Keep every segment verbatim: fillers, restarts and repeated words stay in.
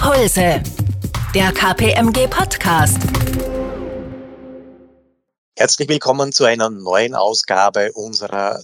Impulse, der K P M G Podcast. Herzlich willkommen zu einer neuen Ausgabe unserer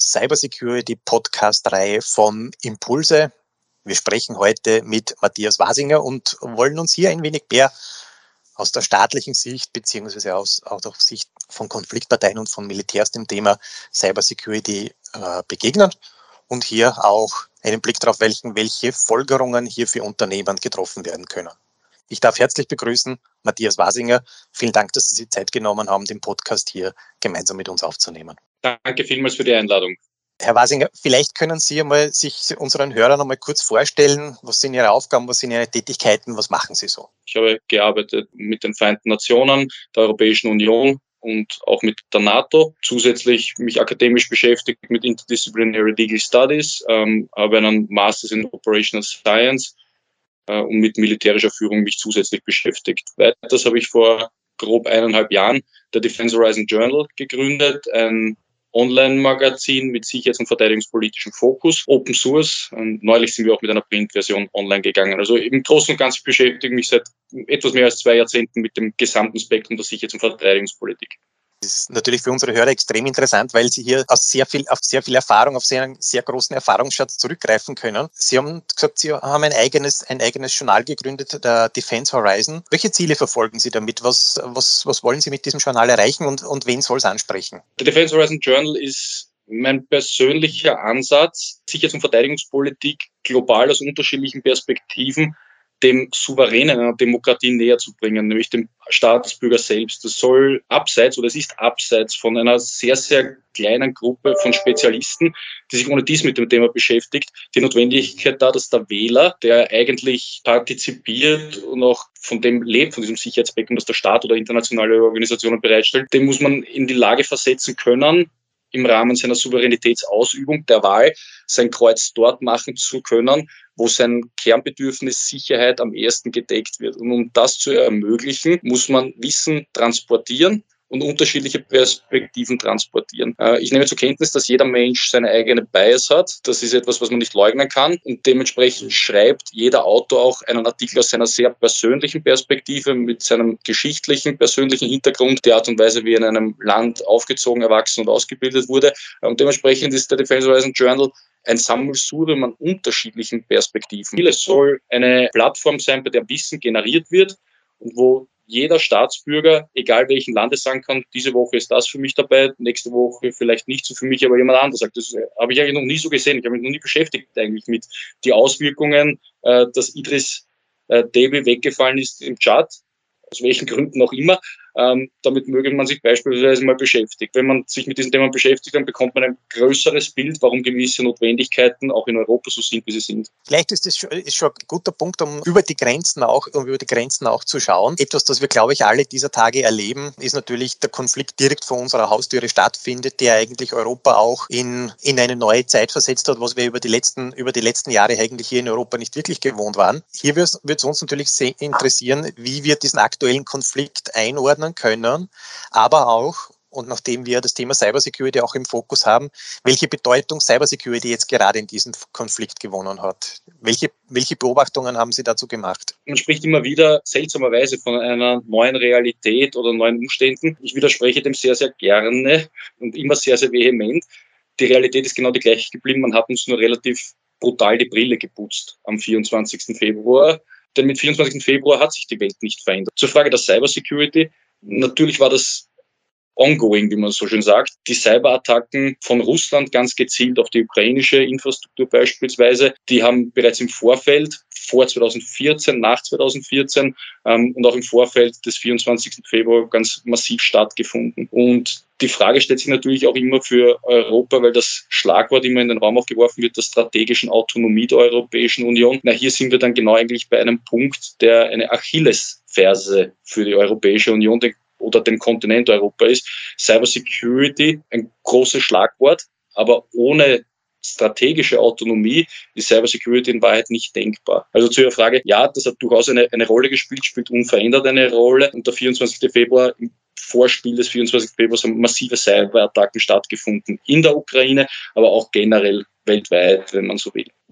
Cybersecurity-Podcast-Reihe von Impulse. Wir sprechen heute mit Matthias Wasinger und wollen uns hier ein wenig mehr aus der staatlichen Sicht beziehungsweise aus, aus der Sicht von Konfliktparteien und von Militärs dem Thema Cybersecurity äh, begegnen und hier auch einen Blick darauf welchen, welche Folgerungen hier für Unternehmen getroffen werden können. Ich darf herzlich begrüßen Matthias Wasinger. Vielen Dank, dass Sie sich Zeit genommen haben, den Podcast hier gemeinsam mit uns aufzunehmen. Danke vielmals für die Einladung. Herr Wasinger, vielleicht können Sie einmal sich unseren Hörern einmal kurz vorstellen, was sind Ihre Aufgaben, was sind Ihre Tätigkeiten, was machen Sie so? Ich habe gearbeitet mit den Vereinten Nationen, der Europäischen Union und auch mit der NATO. Zusätzlich mich akademisch beschäftigt mit Interdisciplinary Legal Studies, ähm, habe einen Masters in Operational Science äh, und mit militärischer Führung mich zusätzlich beschäftigt. Weiters habe ich vor grob eineinhalb Jahren der Defense Horizon Journal gegründet, ein Online-Magazin mit sicherheits- und verteidigungspolitischem Fokus, Open Source. Und neulich sind wir auch mit einer Print-Version online gegangen. Also im Großen und Ganzen beschäftige ich mich seit etwas mehr als zwei Jahrzehnten mit dem gesamten Spektrum der Sicherheits- und Verteidigungspolitik. Das ist natürlich für unsere Hörer extrem interessant, weil Sie hier auf sehr viel, auf sehr viel Erfahrung, auf sehr, einen sehr großen Erfahrungsschatz zurückgreifen können. Sie haben gesagt, Sie haben ein eigenes, ein eigenes Journal gegründet, der Defense Horizon. Welche Ziele verfolgen Sie damit? Was, was, was wollen Sie mit diesem Journal erreichen und, und wen soll es ansprechen? Der Defense Horizon Journal ist mein persönlicher Ansatz, Sicherheits- und Verteidigungspolitik global aus unterschiedlichen Perspektiven dem Souveränen einer Demokratie näher zu bringen, nämlich dem Staatsbürger selbst. Das soll abseits oder es ist abseits von einer sehr, sehr kleinen Gruppe von Spezialisten, die sich ohne dies mit dem Thema beschäftigt, die Notwendigkeit da, dass der Wähler, der eigentlich partizipiert und auch von dem lebt, von diesem Sicherheitsbecken, das der Staat oder internationale Organisationen bereitstellt, den muss man in die Lage versetzen können, im Rahmen seiner Souveränitätsausübung der Wahl sein Kreuz dort machen zu können, wo sein Kernbedürfnis Sicherheit am ehesten gedeckt wird. Und um das zu ermöglichen, muss man Wissen transportieren und unterschiedliche Perspektiven transportieren. Ich nehme zur Kenntnis, dass jeder Mensch seine eigene Bias hat. Das ist etwas, was man nicht leugnen kann. Und dementsprechend schreibt jeder Autor auch einen Artikel aus seiner sehr persönlichen Perspektive, mit seinem geschichtlichen, persönlichen Hintergrund, die Art und Weise, wie er in einem Land aufgezogen, erwachsen und ausgebildet wurde. Und dementsprechend ist der Defense Horizon Journal ein Sammelsurium an unterschiedlichen Perspektiven. Es soll eine Plattform sein, bei der Wissen generiert wird und wo jeder Staatsbürger, egal welchen Landes, sagen kann, diese Woche ist das für mich dabei, nächste Woche vielleicht nicht so für mich, aber jemand anderes sagt. Das habe ich eigentlich noch nie so gesehen. Ich habe mich noch nie beschäftigt eigentlich mit den Auswirkungen, äh, dass Idris äh, Deby weggefallen ist im Tschad, aus welchen Gründen auch immer. Ähm, damit möge man sich beispielsweise mal beschäftigen. Wenn man sich mit diesem Thema beschäftigt, dann bekommt man ein größeres Bild, warum gewisse Notwendigkeiten auch in Europa so sind, wie sie sind. Vielleicht ist das schon, ist schon ein guter Punkt, um über die Grenzen auch, um über die Grenzen auch zu schauen. Etwas, das wir, glaube ich, alle dieser Tage erleben, ist natürlich der Konflikt direkt vor unserer Haustüre stattfindet, der eigentlich Europa auch in, in eine neue Zeit versetzt hat, was wir über die letzten, über die letzten Jahre eigentlich hier in Europa nicht wirklich gewohnt waren. Hier wird es uns natürlich sehr interessieren, wie wir diesen aktuellen Konflikt einordnen können, aber auch, und nachdem wir das Thema Cybersecurity auch im Fokus haben, welche Bedeutung Cybersecurity jetzt gerade in diesem Konflikt gewonnen hat. Welche, welche Beobachtungen haben Sie dazu gemacht? Man spricht immer wieder seltsamerweise von einer neuen Realität oder neuen Umständen. Ich widerspreche dem sehr, sehr gerne und immer sehr, sehr vehement. Die Realität ist genau die gleiche geblieben. Man hat uns nur relativ brutal die Brille geputzt am vierundzwanzigsten Februar. Denn mit vierundzwanzigsten Februar hat sich die Welt nicht verändert. Zur Frage der Cybersecurity. Natürlich war das ongoing, wie man so schön sagt. Die Cyberattacken von Russland ganz gezielt auf die ukrainische Infrastruktur beispielsweise, die haben bereits im Vorfeld, vor zweitausendvierzehn, nach zweitausendvierzehn ähm, und auch im Vorfeld des vierundzwanzigsten Februar ganz massiv stattgefunden. Und die Frage stellt sich natürlich auch immer für Europa, weil das Schlagwort immer in den Raum aufgeworfen wird, der strategischen Autonomie der Europäischen Union. Na, hier sind wir dann genau eigentlich bei einem Punkt, der eine Achillesferse für die Europäische Union oder den Kontinent Europa ist. Cybersecurity, ein großes Schlagwort, aber ohne strategische Autonomie ist Cybersecurity in Wahrheit nicht denkbar. Also zu Ihrer Frage, ja, das hat durchaus eine, eine Rolle gespielt, spielt unverändert eine Rolle. Und der vierundzwanzigste Februar, im Vorspiel des vierundzwanzigsten Februars haben massive Cyberattacken stattgefunden in der Ukraine, aber auch generell weltweit, wenn man so will.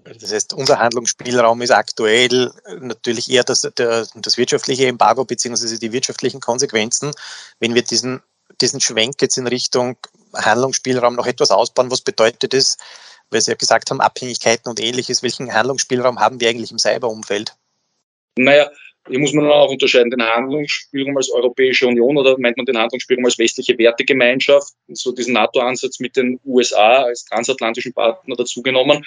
Das heißt, unser Handlungsspielraum ist aktuell natürlich eher das, der, das wirtschaftliche Embargo beziehungsweise die wirtschaftlichen Konsequenzen. Wenn wir diesen, diesen Schwenk jetzt in Richtung Handlungsspielraum noch etwas ausbauen, was bedeutet das, weil Sie ja gesagt haben, Abhängigkeiten und Ähnliches, welchen Handlungsspielraum haben wir eigentlich im Cyberumfeld? Naja, hier muss man auch unterscheiden, den Handlungsspielraum als Europäische Union oder meint man den Handlungsspielraum als westliche Wertegemeinschaft, so diesen NATO-Ansatz mit den U S A als transatlantischen Partner dazugenommen.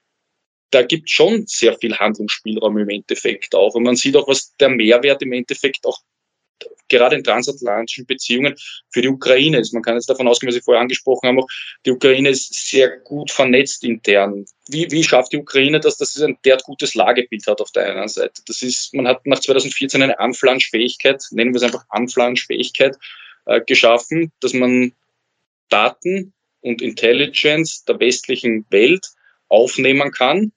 Da gibt es schon sehr viel Handlungsspielraum im Endeffekt auch. Und man sieht auch, was der Mehrwert im Endeffekt auch gerade in transatlantischen Beziehungen für die Ukraine ist. Man kann jetzt davon ausgehen, was Sie vorher angesprochen haben, auch die Ukraine ist sehr gut vernetzt intern. Wie, wie schafft die Ukraine das, dass es ein derart gutes Lagebild hat auf der einen Seite? Das ist, man hat nach zweitausendvierzehn eine Anflanschfähigkeit, nennen wir es einfach Anflanschfähigkeit, äh, geschaffen, dass man Daten und Intelligence der westlichen Welt aufnehmen kann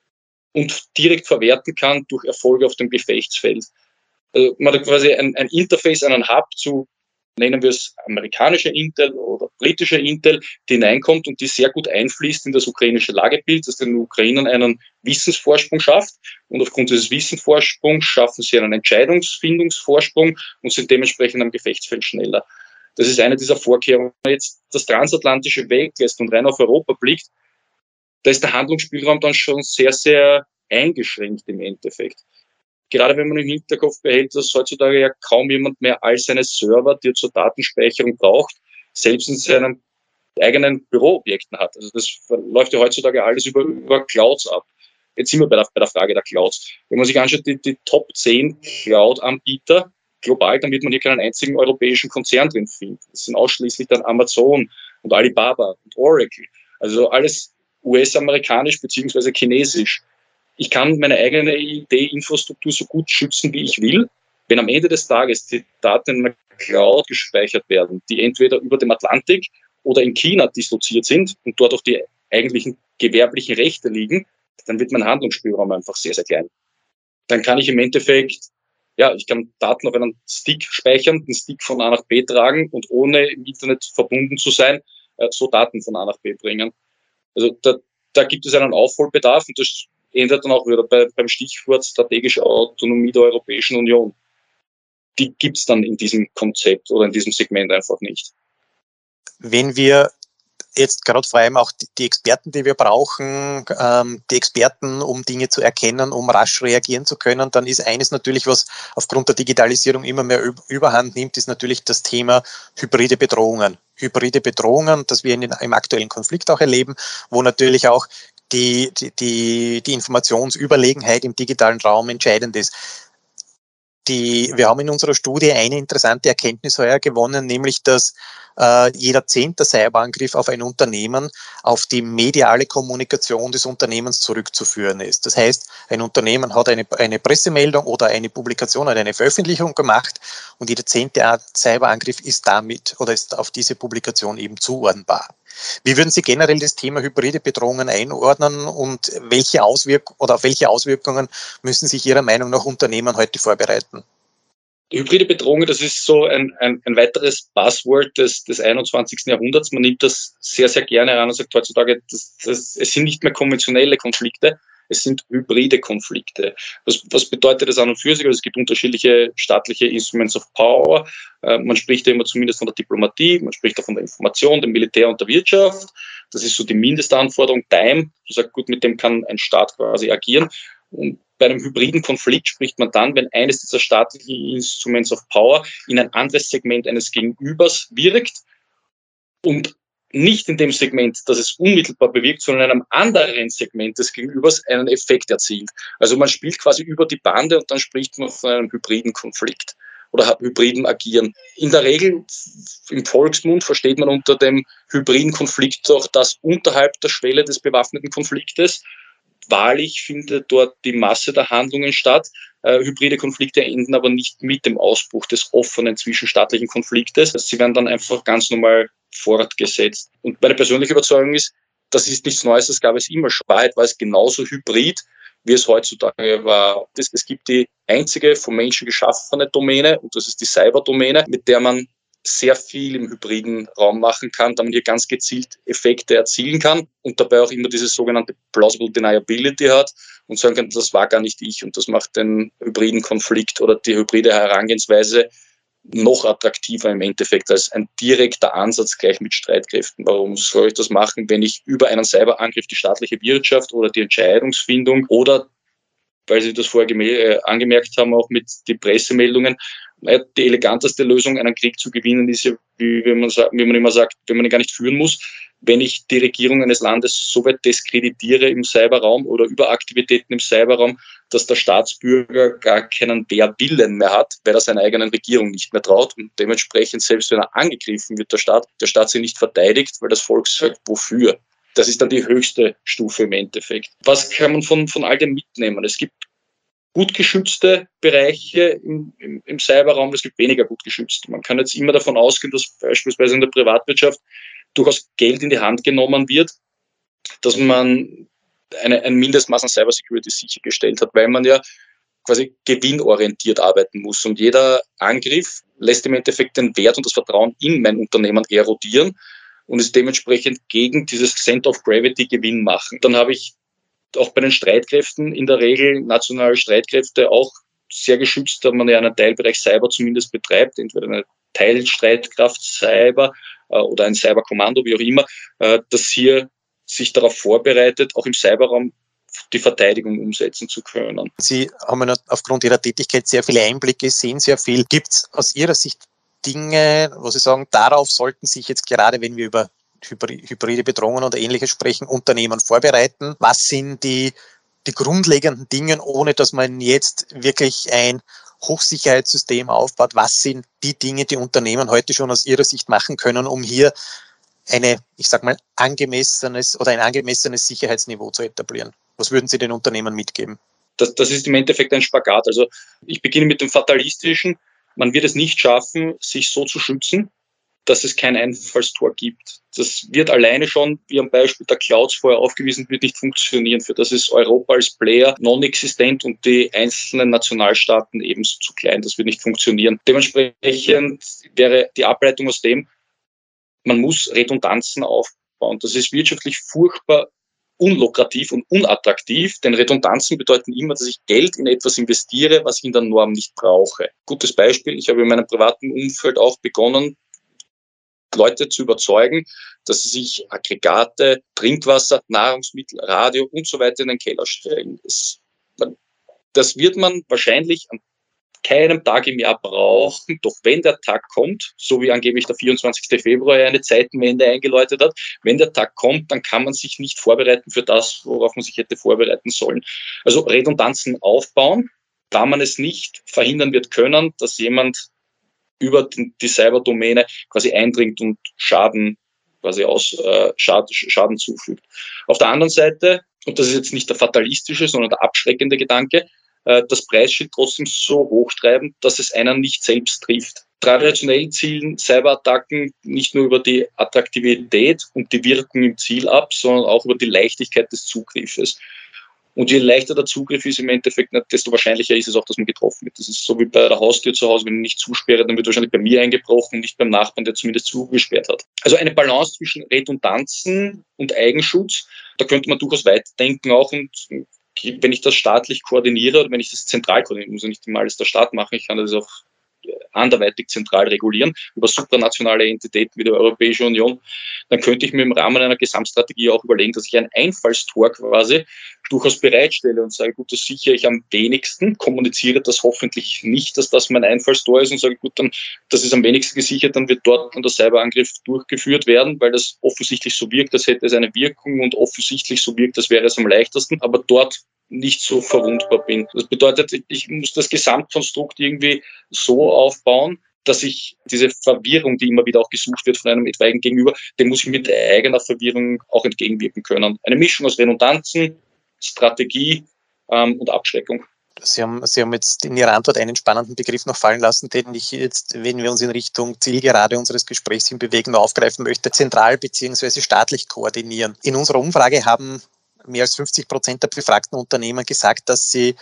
und direkt verwerten kann durch Erfolge auf dem Gefechtsfeld. Also man hat quasi ein, ein Interface, einen Hub zu, nennen wir es amerikanische Intel oder britische Intel, die hineinkommt und die sehr gut einfließt in das ukrainische Lagebild, das den Ukrainern einen Wissensvorsprung schafft. Und aufgrund dieses Wissensvorsprungs schaffen sie einen Entscheidungsfindungsvorsprung und sind dementsprechend am Gefechtsfeld schneller. Das ist eine dieser Vorkehrungen. Wenn man jetzt das Transatlantische weglässt und rein auf Europa blickt, da ist der Handlungsspielraum dann schon sehr, sehr eingeschränkt im Endeffekt. Gerade wenn man im Hinterkopf behält, dass heutzutage ja kaum jemand mehr all seine Server, die er zur Datenspeicherung braucht, selbst in seinen eigenen Büroobjekten hat. Also das läuft ja heutzutage alles über, über Clouds ab. Jetzt sind wir bei der, bei der Frage der Clouds. Wenn man sich anschaut, die, die Top zehn Cloud-Anbieter global, dann wird man hier keinen einzigen europäischen Konzern drin finden. Das sind ausschließlich dann Amazon und Alibaba und Oracle. Also alles U S-amerikanisch beziehungsweise chinesisch. Ich kann meine eigene I T-Infrastruktur so gut schützen, wie ich will. Wenn am Ende des Tages die Daten in einer Cloud gespeichert werden, die entweder über dem Atlantik oder in China disloziert sind und dort auch die eigentlichen gewerblichen Rechte liegen, dann wird mein Handlungsspielraum einfach sehr, sehr klein. Dann kann ich im Endeffekt, ja, ich kann Daten auf einen Stick speichern, den Stick von A nach B tragen und ohne im Internet verbunden zu sein, so Daten von A nach B bringen. Also da, da gibt es einen Aufholbedarf und das ändert dann auch wieder bei, beim Stichwort strategische Autonomie der Europäischen Union. Die gibt es dann in diesem Konzept oder in diesem Segment einfach nicht. Wenn wir jetzt gerade vor allem auch die, die Experten, die wir brauchen, ähm, die Experten, um Dinge zu erkennen, um rasch reagieren zu können, dann ist eines natürlich, was aufgrund der Digitalisierung immer mehr Überhand nimmt, ist natürlich das Thema hybride Bedrohungen. Hybride Bedrohungen, das wir in den, im aktuellen Konflikt auch erleben, wo natürlich auch die, die, die Informationsüberlegenheit im digitalen Raum entscheidend ist. Die, wir haben in unserer Studie eine interessante Erkenntnis heuer gewonnen, nämlich dass äh, jeder zehnte Cyberangriff auf ein Unternehmen auf die mediale Kommunikation des Unternehmens zurückzuführen ist. Das heißt, ein Unternehmen hat eine, eine Pressemeldung oder eine Publikation oder eine Veröffentlichung gemacht und jeder zehnte Cyberangriff ist damit oder ist auf diese Publikation eben zuordnenbar. Wie würden Sie generell das Thema hybride Bedrohungen einordnen und welche Auswirk- oder auf welche Auswirkungen müssen sich Ihrer Meinung nach Unternehmen heute vorbereiten? Die hybride Bedrohung, das ist so ein, ein, ein weiteres Buzzword des, des einundzwanzigsten Jahrhunderts. Man nimmt das sehr, sehr gerne an und sagt heutzutage, das, das, es sind nicht mehr konventionelle Konflikte, es sind hybride Konflikte. Was, was bedeutet das an und für sich? Also es gibt unterschiedliche staatliche Instruments of Power. Äh, man spricht ja immer zumindest von der Diplomatie, man spricht auch von der Information, dem Militär und der Wirtschaft. Das ist so die Mindestanforderung. Time, du sagst, gut, mit dem kann ein Staat quasi agieren. Und bei einem hybriden Konflikt spricht man dann, wenn eines dieser staatlichen Instruments of Power in ein anderes Segment eines Gegenübers wirkt und nicht in dem Segment, das es unmittelbar bewirkt, sondern in einem anderen Segment des Gegenübers einen Effekt erzielt. Also man spielt quasi über die Bande und dann spricht man von einem hybriden Konflikt oder hybriden Agieren. In der Regel im Volksmund versteht man unter dem hybriden Konflikt auch das unterhalb der Schwelle des bewaffneten Konfliktes. Wahrlich findet dort die Masse der Handlungen statt. Äh, hybride Konflikte enden aber nicht mit dem Ausbruch des offenen zwischenstaatlichen Konfliktes. Sie werden dann einfach ganz normal fortgesetzt. Und meine persönliche Überzeugung ist, das ist nichts Neues, das gab es immer schon. Wahrheit war es genauso hybrid, wie es heutzutage war. Es, es gibt die einzige vom Menschen geschaffene Domäne, und das ist die Cyberdomäne, mit der man sehr viel im hybriden Raum machen kann, da man hier ganz gezielt Effekte erzielen kann und dabei auch immer diese sogenannte Plausible Deniability hat und sagen kann, das war gar nicht ich, und das macht den hybriden Konflikt oder die hybride Herangehensweise noch attraktiver im Endeffekt als ein direkter Ansatz gleich mit Streitkräften. Warum soll ich das machen, wenn ich über einen Cyberangriff die staatliche Wirtschaft oder die Entscheidungsfindung oder, weil Sie das vorher äh, angemerkt haben, auch mit den Pressemeldungen, die eleganteste Lösung, einen Krieg zu gewinnen, ist ja, wie, wie, man, wie man immer sagt, wenn man ihn gar nicht führen muss, wenn ich die Regierung eines Landes so weit diskreditiere im Cyberraum oder über Aktivitäten im Cyberraum, dass der Staatsbürger gar keinen Wehrwillen mehr hat, weil er seiner eigenen Regierung nicht mehr traut und dementsprechend, selbst wenn er angegriffen wird, der Staat, der Staat sie nicht verteidigt, weil das Volk sagt, wofür? Das ist dann die höchste Stufe im Endeffekt. Was kann man von, von all dem mitnehmen? Es gibt gut geschützte Bereiche im, im, im Cyberraum, es gibt weniger gut geschützte. Man kann jetzt immer davon ausgehen, dass beispielsweise in der Privatwirtschaft durchaus Geld in die Hand genommen wird, dass man eine, ein Mindestmaß an Cybersecurity sichergestellt hat, weil man ja quasi gewinnorientiert arbeiten muss. Und jeder Angriff lässt im Endeffekt den Wert und das Vertrauen in mein Unternehmen erodieren und ist dementsprechend gegen dieses Center of Gravity Gewinn machen. Dann habe ich auch bei den Streitkräften in der Regel nationale Streitkräfte auch sehr geschützt, da man ja einen Teilbereich Cyber zumindest betreibt, entweder eine Teilstreitkraft Cyber äh, oder ein Cyberkommando, wie auch immer, äh, dass hier sich darauf vorbereitet, auch im Cyberraum die Verteidigung umsetzen zu können. Sie haben ja aufgrund Ihrer Tätigkeit sehr viele Einblicke, sehen sehr viel. Gibt es aus Ihrer Sicht Dinge, wo Sie sagen, darauf sollten sich jetzt gerade, wenn wir über hybride Bedrohungen oder Ähnliches sprechen, Unternehmen vorbereiten? Was sind die, die grundlegenden Dinge, ohne dass man jetzt wirklich ein Hochsicherheitssystem aufbaut? Was sind die Dinge, die Unternehmen heute schon aus Ihrer Sicht machen können, um hier eine, ich sag mal, angemessenes oder ein angemessenes Sicherheitsniveau zu etablieren? Was würden Sie den Unternehmen mitgeben? Das, das ist im Endeffekt ein Spagat. Also ich beginne mit dem Fatalistischen. Man wird es nicht schaffen, sich so zu schützen, dass es kein Einfallstor gibt. Das wird alleine schon, wie am Beispiel der Clouds vorher aufgewiesen wird, nicht funktionieren. Für das ist Europa als Player non-existent und die einzelnen Nationalstaaten ebenso zu klein. Das wird nicht funktionieren. Dementsprechend wäre die Ableitung aus dem, man muss Redundanzen aufbauen. Das ist wirtschaftlich furchtbar unlukrativ und unattraktiv, denn Redundanzen bedeuten immer, dass ich Geld in etwas investiere, was ich in der Norm nicht brauche. Gutes Beispiel, ich habe in meinem privaten Umfeld auch begonnen, Leute zu überzeugen, dass sie sich Aggregate, Trinkwasser, Nahrungsmittel, Radio und so weiter in den Keller stellen. Das, das wird man wahrscheinlich an keinem Tag im Jahr brauchen. Doch wenn der Tag kommt, so wie angeblich der vierundzwanzigste Februar eine Zeitenwende eingeläutet hat, wenn der Tag kommt, dann kann man sich nicht vorbereiten für das, worauf man sich hätte vorbereiten sollen. Also Redundanzen aufbauen, da man es nicht verhindern wird können, dass jemand über die Cyberdomäne quasi eindringt und Schaden quasi aus äh, Schaden, Schaden zufügt. Auf der anderen Seite, und das ist jetzt nicht der fatalistische, sondern der abschreckende Gedanke, äh, das Preisschild trotzdem so hochtreiben, dass es einen nicht selbst trifft. Traditionell zielen Cyberattacken nicht nur über die Attraktivität und die Wirkung im Ziel ab, sondern auch über die Leichtigkeit des Zugriffes. Und je leichter der Zugriff ist im Endeffekt, desto wahrscheinlicher ist es auch, dass man getroffen wird. Das ist so wie bei der Haustür zu Hause, wenn ich nicht zusperre, dann wird wahrscheinlich bei mir eingebrochen und nicht beim Nachbarn, der zumindest zugesperrt hat. Also eine Balance zwischen Redundanzen und Eigenschutz, da könnte man durchaus weiterdenken auch. Und wenn ich das staatlich koordiniere oder wenn ich das zentral koordiniere, muss ja nicht immer alles der Staat machen, ich kann das auch anderweitig zentral regulieren, über supranationale Entitäten wie die Europäische Union, dann könnte ich mir im Rahmen einer Gesamtstrategie auch überlegen, dass ich ein Einfallstor quasi durchaus bereitstelle und sage, gut, das sichere ich am wenigsten, kommuniziere das hoffentlich nicht, dass das mein Einfallstor ist und sage, gut, dann, das ist am wenigsten gesichert, dann wird dort der Cyberangriff durchgeführt werden, weil das offensichtlich so wirkt, als hätte es eine Wirkung und offensichtlich so wirkt, als wäre es am leichtesten, aber dort nicht so verwundbar bin. Das bedeutet, ich muss das Gesamtkonstrukt irgendwie so aufbauen, dass ich diese Verwirrung, die immer wieder auch gesucht wird von einem etwaigen Gegenüber, dem muss ich mit eigener Verwirrung auch entgegenwirken können. Eine Mischung aus Redundanzen, Strategie ähm, und Abschreckung. Sie haben, Sie haben jetzt in Ihrer Antwort einen spannenden Begriff noch fallen lassen, den ich jetzt, wenn wir uns in Richtung Zielgerade unseres Gesprächs hin bewegen, noch aufgreifen möchte. Zentral bzw. staatlich koordinieren. In unserer Umfrage haben mehr als fünfzig Prozent der befragten Unternehmen gesagt, dass sie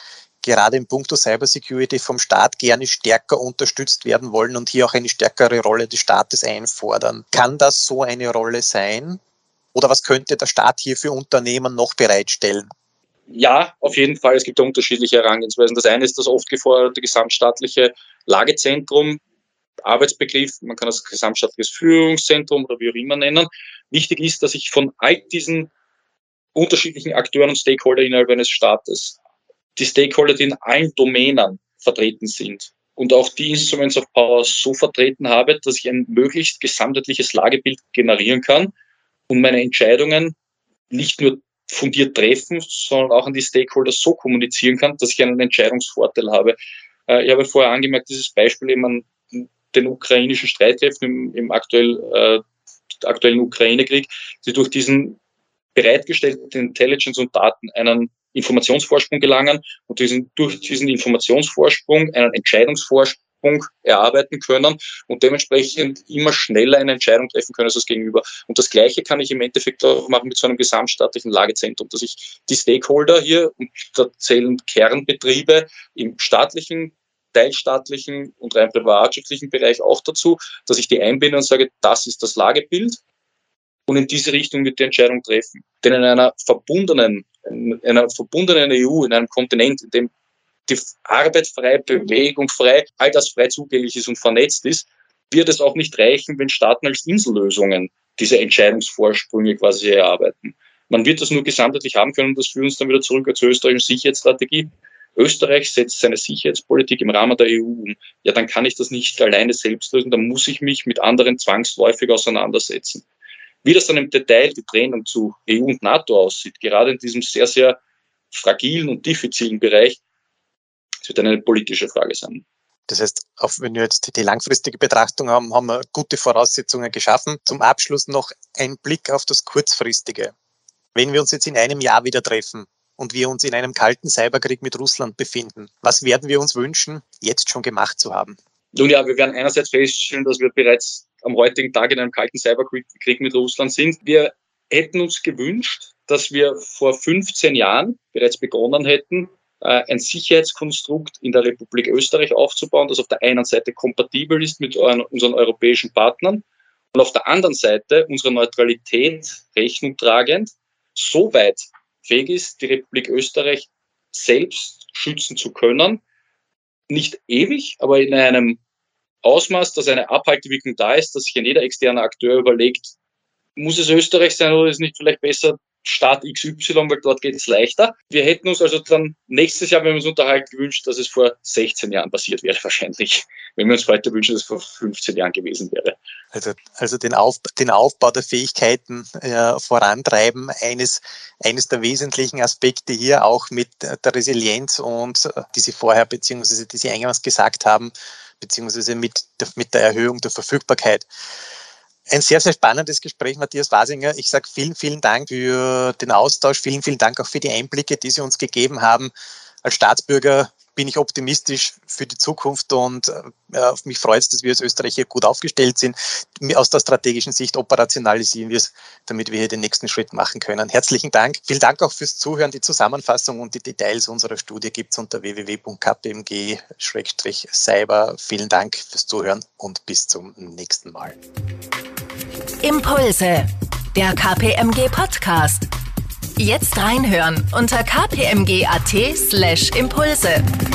gerade in puncto Cybersecurity vom Staat gerne stärker unterstützt werden wollen und hier auch eine stärkere Rolle des Staates einfordern. Kann das so eine Rolle sein? Oder was könnte der Staat hier für Unternehmen noch bereitstellen? Ja, auf jeden Fall. Es gibt da unterschiedliche Herangehensweisen. Das eine ist das oft geforderte gesamtstaatliche Lagezentrum, Arbeitsbegriff, man kann das gesamtstaatliches Führungszentrum oder wie auch immer nennen. Wichtig ist, dass ich von all diesen unterschiedlichen Akteuren und Stakeholder innerhalb eines Staates, die Stakeholder, die in allen Domänen vertreten sind und auch die Instruments of Power so vertreten habe, dass ich ein möglichst gesamtheitliches Lagebild generieren kann und meine Entscheidungen nicht nur fundiert treffen, sondern auch an die Stakeholder so kommunizieren kann, dass ich einen Entscheidungsvorteil habe. Ich habe vorher angemerkt, dieses Beispiel eben an den ukrainischen Streitkräften im, im aktuell, äh, aktuellen Ukraine-Krieg, die durch diesen bereitgestellten Intelligence und Daten einen Informationsvorsprung gelangen und diesen, durch diesen Informationsvorsprung einen Entscheidungsvorsprung erarbeiten können und dementsprechend immer schneller eine Entscheidung treffen können als das Gegenüber. Und das Gleiche kann ich im Endeffekt auch machen mit so einem gesamtstaatlichen Lagezentrum, dass ich die Stakeholder hier, und da zählen Kernbetriebe im staatlichen, teilstaatlichen und rein privatwirtschaftlichen Bereich auch dazu, dass ich die einbinde und sage, das ist das Lagebild und in diese Richtung wird die Entscheidung treffen. Denn in einer verbundenen, in einer verbundenen E U, in einem Kontinent, in dem die Arbeit frei, Bewegung frei, all das frei zugänglich ist und vernetzt ist, wird es auch nicht reichen, wenn Staaten als Insellösungen diese Entscheidungsvorsprünge quasi erarbeiten. Man wird das nur gesamtheitlich haben können und das führt uns dann wieder zurück zur österreichischen Sicherheitsstrategie. Österreich setzt seine Sicherheitspolitik im Rahmen der E U um. Ja, dann kann ich das nicht alleine selbst lösen, dann muss ich mich mit anderen zwangsläufig auseinandersetzen. Wie das dann im Detail die Trennung zu E U und NATO aussieht, gerade in diesem sehr, sehr fragilen und diffizilen Bereich, das wird eine politische Frage sein. Das heißt, auch wenn wir jetzt die langfristige Betrachtung haben, haben wir gute Voraussetzungen geschaffen. Zum Abschluss noch ein Blick auf das Kurzfristige. Wenn wir uns jetzt in einem Jahr wieder treffen und wir uns in einem kalten Cyberkrieg mit Russland befinden, was werden wir uns wünschen, jetzt schon gemacht zu haben? Nun ja, wir werden einerseits feststellen, dass wir bereits am heutigen Tag in einem kalten Cyberkrieg mit Russland sind. Wir hätten uns gewünscht, dass wir vor fünfzehn Jahren bereits begonnen hätten, ein Sicherheitskonstrukt in der Republik Österreich aufzubauen, das auf der einen Seite kompatibel ist mit unseren europäischen Partnern und auf der anderen Seite unserer Neutralität Rechnung tragend so weit fähig ist, die Republik Österreich selbst schützen zu können. Nicht ewig, aber in einem Ausmaß, dass eine Abhaltewirkung da ist, dass sich ein jeder externe Akteur überlegt, muss es Österreich sein oder ist es nicht vielleicht besser Staat X Y, weil dort geht es leichter. Wir hätten uns also dann nächstes Jahr, wenn wir uns unterhalten, gewünscht, dass es vor sechzehn Jahren passiert wäre wahrscheinlich, wenn wir uns heute wünschen, dass es vor fünfzehn Jahren gewesen wäre. Also, also den, Auf, den Aufbau der Fähigkeiten äh, vorantreiben, eines, eines der wesentlichen Aspekte hier auch mit der Resilienz und äh, die Sie vorher, beziehungsweise die Sie eingangs gesagt haben, beziehungsweise mit der, mit der Erhöhung der Verfügbarkeit. Ein sehr, sehr spannendes Gespräch, Matthias Wasinger. Ich sage vielen, vielen Dank für den Austausch. Vielen, vielen Dank auch für die Einblicke, die Sie uns gegeben haben. Als Staatsbürger bin ich optimistisch für die Zukunft und äh, auf mich freut es, dass wir als Österreich hier gut aufgestellt sind. Aus der strategischen Sicht operationalisieren wir es, damit wir hier den nächsten Schritt machen können. Herzlichen Dank. Vielen Dank auch fürs Zuhören. Die Zusammenfassung und die Details unserer Studie gibt es unter w w w punkt k p m g Schrägstrich cyber. Vielen Dank fürs Zuhören und bis zum nächsten Mal. Impulse, der K P M G Podcast. Jetzt reinhören unter k p m g punkt a t slash impulse.